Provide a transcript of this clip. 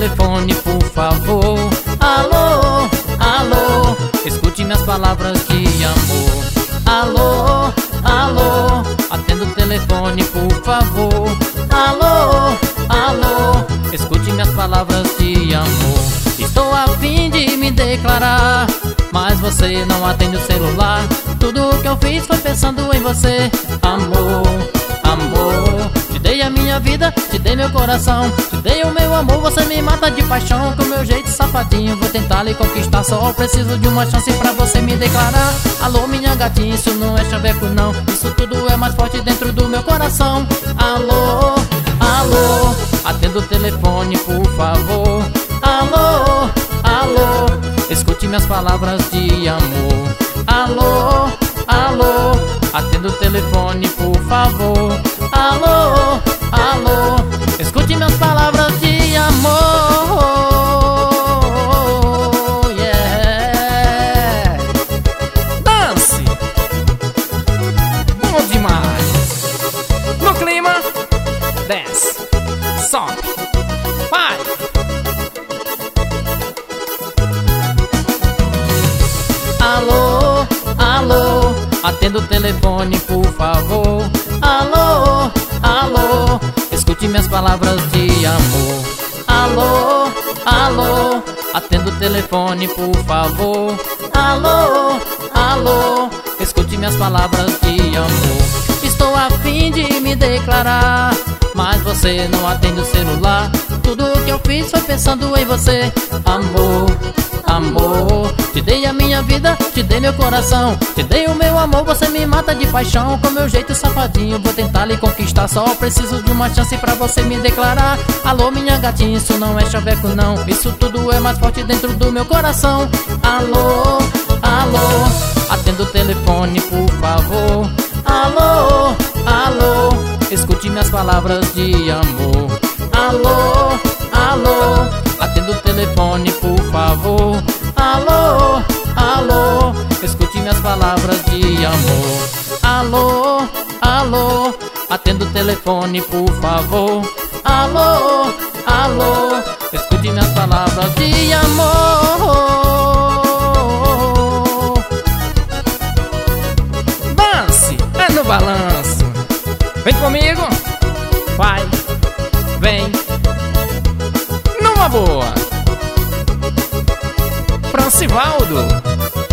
telefone, por favor. Alô, alô, escute minhas palavras de amor. Alô, alô, atenda o telefone, por favor. Alô, alô, escute minhas palavras de amor. Estou a fim de me declarar, mas você não atende o celular. Tudo o que eu fiz foi pensando em você. Amor, amor, te dei a minha vida, te dei meu coração, te dei o meu amor, você me mata de paixão. Com meu jeito safadinho vou tentar lhe conquistar. Só preciso de uma chance pra você me declarar. Alô, minha gatinha, isso não é chaveco não, isso tudo é mais forte dentro do meu coração. Alô, alô, atenda o telefone, por favor. Alô, alô, escute minhas palavras de amor. Alô, alô, atenda o telefone, por favor. Alô, alô, escute minhas palavras de amor. Yeah. Dance. Bom demais. No clima, desce, sobe, vai. Alô, alô, atenda o telefone, por favor. Alô, alô, escute minhas palavras de amor. Alô, alô, atenda o telefone, por favor. Alô, alô, escute minhas palavras de amor. Estou a fim de me declarar, mas você não atende o celular. Tudo o que eu fiz foi pensando em você. Amor, amor, te dei a minha vida, te dei meu coração, te dei o meu amor, você me mata de paixão. Com meu jeito safadinho vou tentar lhe conquistar. Só preciso de uma chance pra você me declarar. Alô, minha gatinha, isso não é chaveco não, isso tudo é mais forte dentro do meu coração. Alô, alô, atenda o telefone, por favor. Alô, alô, escute minhas palavras de amor. Alô, alô, atenda o telefone, por favor. Alô, alô, escute minhas palavras de amor. Alô, alô, atenda o telefone, por favor. Alô, alô, escute minhas palavras de amor. Dance, é no balanço. Vem comigo, vai, vem, numa boa. Francivaldo.